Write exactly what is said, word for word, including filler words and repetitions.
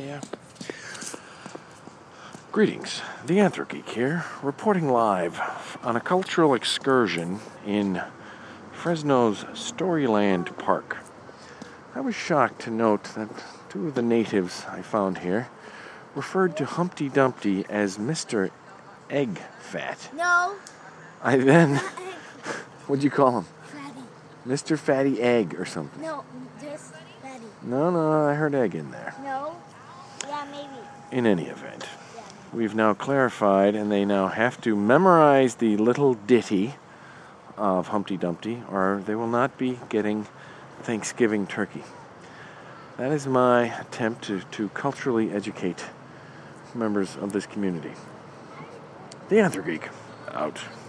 Yeah. Greetings, the Anthrogeek here, reporting live on a cultural excursion in Fresno's Storyland Park. I was shocked to note that two of the natives I found here referred to Humpty Dumpty as Mister Egg Fat. No. I then... Not egg. What'd you call him? Fatty. Mister Fatty Egg or something. No, just fatty. No, no, I heard egg in there. No. Yeah, maybe. In any event, Yeah. we've now clarified, and they now have to memorize the little ditty of Humpty Dumpty, or they will not be getting Thanksgiving turkey. That is my attempt to, to culturally educate members of this community. The Anthrogeek, out.